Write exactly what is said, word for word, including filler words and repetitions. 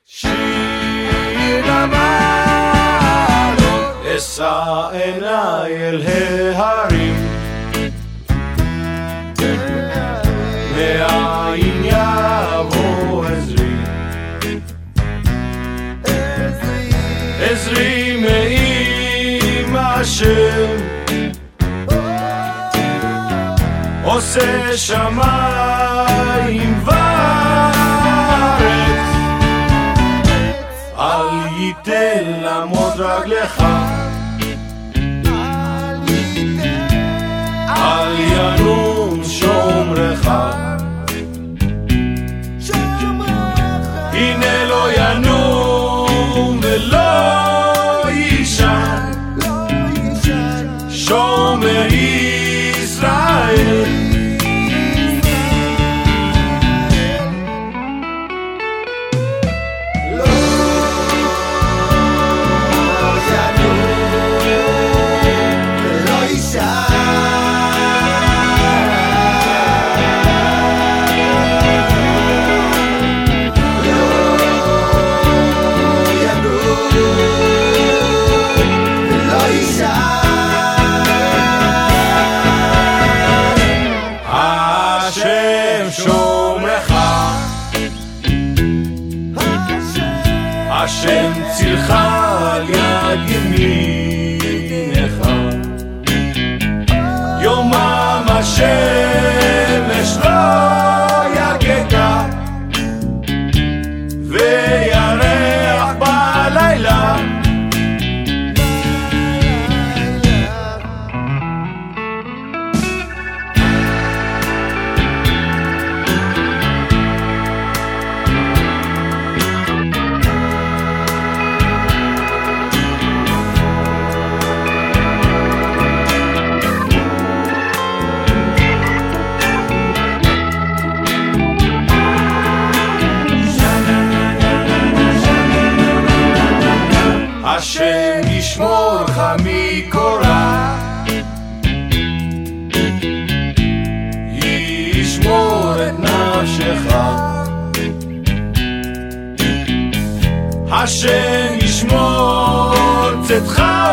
שיר המעלות, אשא עיניי אל ההרים, מאין יבוא עזרי, עזרי מעם אשר עושה שמיים וארץ, אל ייתן לעמוד רגלך, אל ינום שומרך, הנה לא ינום ולא יישן שומר ישראל. השם צילך על יד ימינך, יומם השמש לא יגגה, וירח בלילה. השם ישמורך מקורא, ישמור את נפשך, השם ישמור צאתך